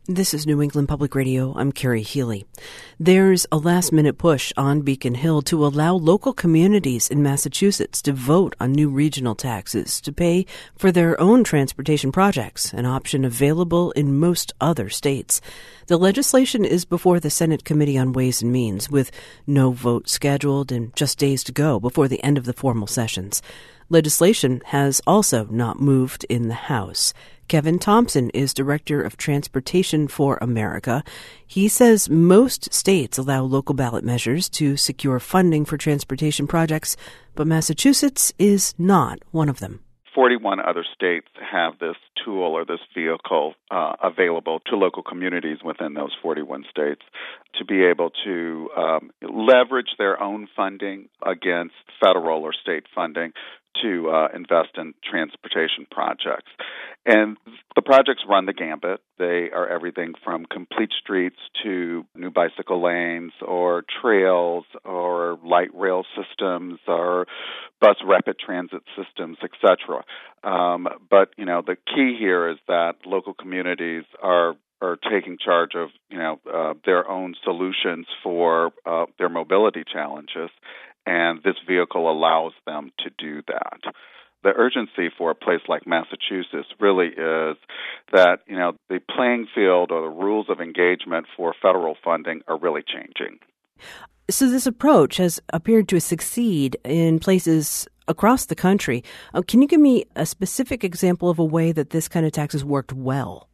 This is New England Public Radio. I'm Carrie Healy. There's a last-minute push on Beacon Hill to allow local communities in Massachusetts to vote on new regional taxes to pay for their own transportation projects, an option available in most other states. The legislation is before the Senate Committee on Ways and Means, with no vote scheduled and just days to go before the end of the formal sessions. Legislation has also not moved in the House. Kevin Thompson is Director of Transportation for America. He says most states allow local ballot measures to secure funding for transportation projects, but Massachusetts is not one of them. 41 other states have this tool or this vehicle available to local communities within those 41 states to be able to leverage their own funding against federal or state funding to invest in transportation projects. And the projects run the gambit. They are everything from complete streets to new bicycle lanes or trails or light rail systems or bus rapid transit systems, etc. But, the key here is that local communities are taking charge of, their own solutions for their mobility challenges, and this vehicle allows them to do that. The urgency for a place like Massachusetts really is that, the playing field or the rules of engagement for federal funding are really changing. So this approach has appeared to succeed in places across the country. Can you give me a specific example of a way that this kind of tax has worked well?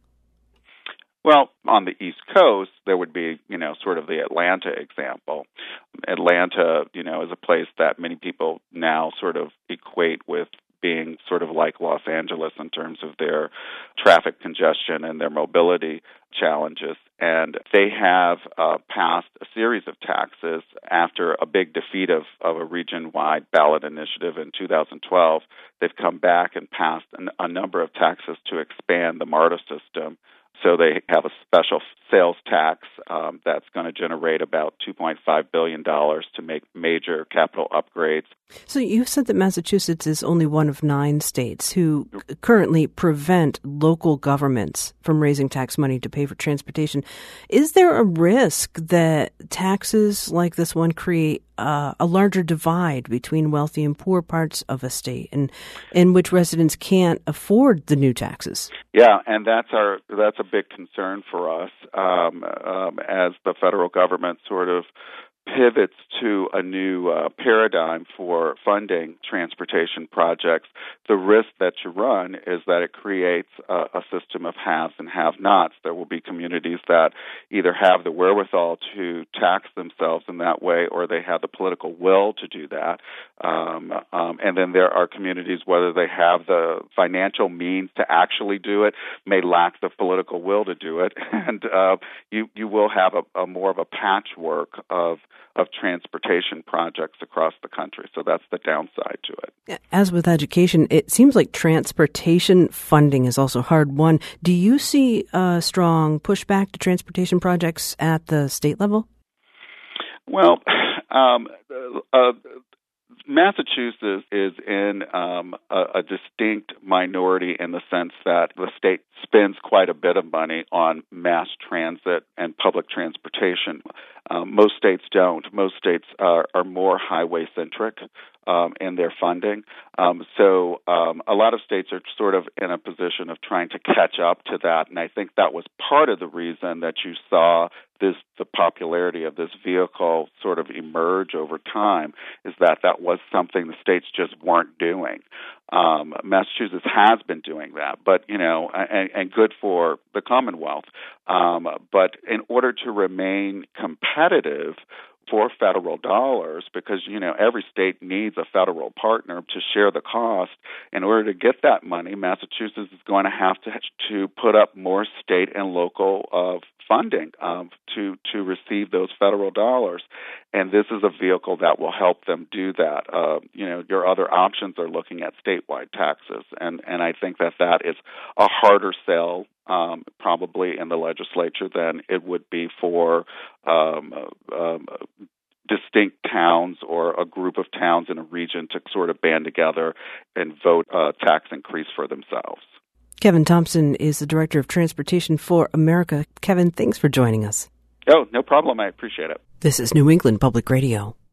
Well, on the East Coast, there would be, sort of the Atlanta example. Atlanta, is a place that many people now sort of equate with being sort of like Los Angeles in terms of their traffic congestion and their mobility challenges. And they have passed a series of taxes after a big defeat of a region-wide ballot initiative in 2012. They've come back and passed a number of taxes to expand the MARTA system. So they have a special sales tax that's going to generate about $2.5 billion to make major capital upgrades. So you said that Massachusetts is only one of 9 states who currently prevent local governments from raising tax money to pay for transportation. Is there a risk that taxes like this one create a larger divide between wealthy and poor parts of a state, and in which residents can't afford the new taxes? Yeah, and that's a big concern for us as the federal government sort of pivots to a new paradigm for funding transportation projects. The risk that you run is that it creates a system of haves and have-nots. There will be communities that either have the wherewithal to tax themselves in that way, or they have the political will to do that. And then there are communities, whether they have the financial means to actually do it, may lack the political will to do it, and you will have a more of a patchwork of transportation projects across the country. So that's the downside to it. As with education, it seems like transportation funding is also hard won. Do you see a strong pushback to transportation projects at the state level? Well, Massachusetts is in a distinct minority in the sense that the state spends quite a bit of money on mass transit and public transportation. Most states don't. Most states are more highway-centric in their funding. So a lot of states are sort of in a position of trying to catch up to that, and I think that was part of the reason that you saw the popularity of this vehicle sort of emerge over time, is that was something the states just weren't doing. Massachusetts has been doing that, but and good for the Commonwealth. But in order to remain competitive for federal dollars, because every state needs a federal partner to share the cost. In order to get that money, Massachusetts is going to have to put up more state and local funding to receive those federal dollars, and this is a vehicle that will help them do that. Your other options are looking at statewide taxes, and I think that is a harder sell probably in the legislature than it would be for distinct towns or a group of towns in a region to sort of band together and vote a tax increase for themselves. Kevin Thompson is the Director of Transportation for America. Kevin, thanks for joining us. Oh, no problem. I appreciate it. This is New England Public Radio.